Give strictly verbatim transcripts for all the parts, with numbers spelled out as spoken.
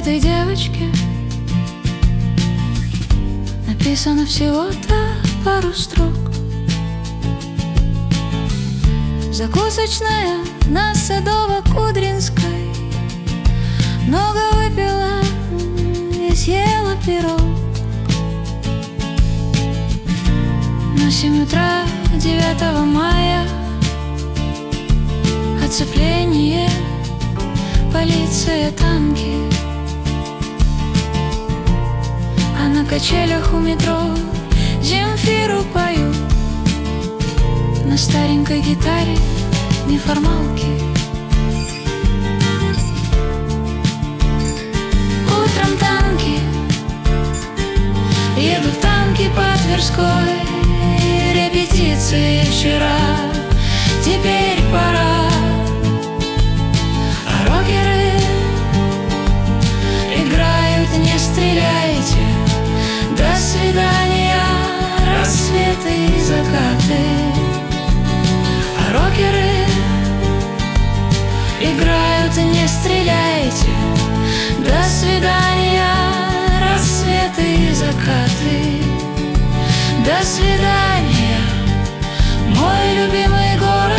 этой девочке написано всего-то пару строк. Закусочная на Садово-Кудринской, много выпила и съела пирог. Но семь утра девятого мая оцепление, полиция, танки. А на качелях у метро Земфиру поют на старенькой гитаре неформалки. Утром танки, едут танки по Тверской. Репетиции вчера, теперь пора. А рокеры играют «Не стреляйте». До свидания, рассветы и закаты. А рокеры играют «Не стреляйте». До свидания, рассветы и закаты. До свидания, мой любимый город.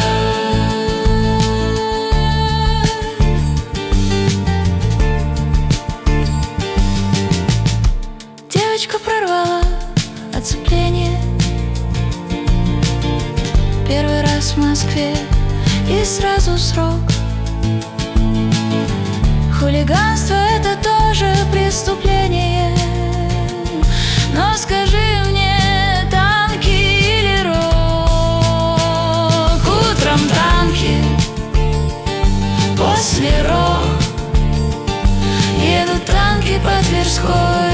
Девочка прорвала оцепление первый раз в Москве и сразу срок. Хулиганство — это тоже преступление. Но скажи мне, танки или рок? Утром танки, после рок. Едут танки по Тверской.